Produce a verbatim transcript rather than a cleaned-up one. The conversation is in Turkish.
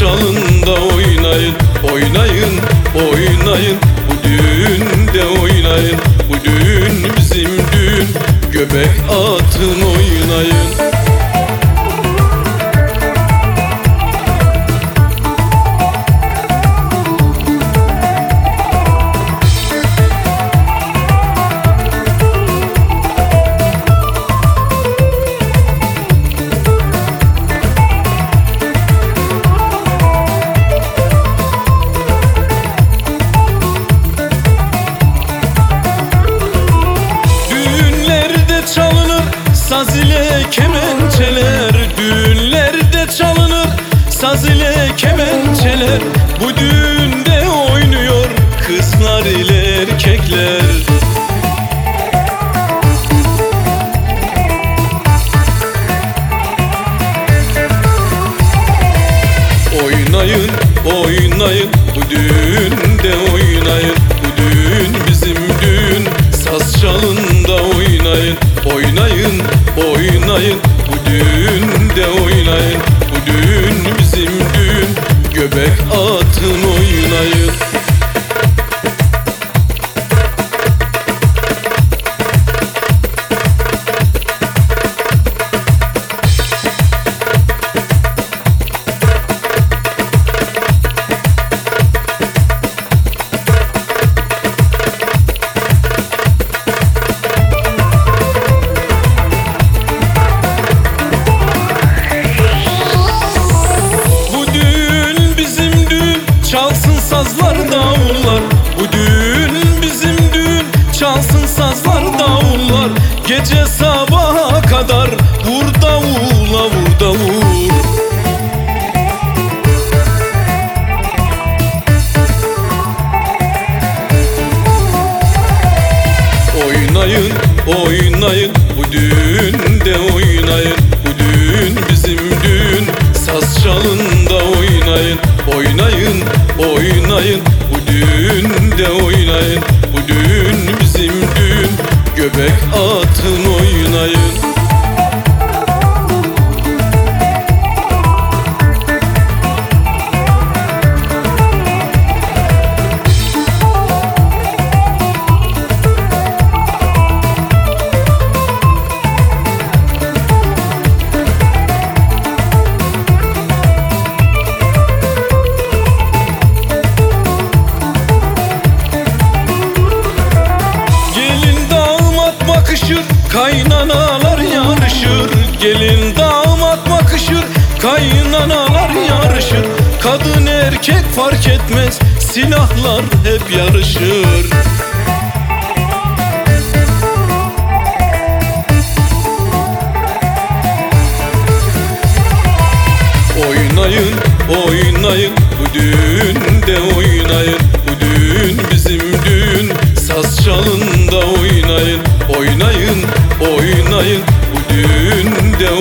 çalında oynayın, oynayın, oynayın. Bu düğünde oynayın, bu düğün bizim düğün. Göbek atın oynayın. Saz ile kemençeler, düğünlerde çalınır. Saz ile kemençeler, bu düğünde oynuyor kızlar ile erkekler. Oynayın, oynayın, bu düğünde oynayın. Bu düğün bizim düğün, saz çalında oynayın. Oynayın, oynayın, bu düğünde oynayın. Bu düğün bizim düğün, göbek atın oynayın. Çalsın sazlar davullar, bu düğün bizim düğün. Çalsın sazlar davullar, gece sabaha kadar. Vur davula, vur davul. Oynayın, oynayın, bu düğünde oynayın. Bu düğün bizim düğün, saz çalında oynayın. Oynayın, oynayın, bu düğünde oynayın. Bu düğün bizim düğün, göbek atın oynayın. Kaynanalar yarışır, gelin damat bakışır. Kaynanalar yarışır, kadın erkek fark etmez. Silahlar hep yarışır. Oynayın, oynayın, bu düğünde oynayın. Bu düğün bizim düğün, saz çalında oynayın. Oynayın, oynayın, bu düğünde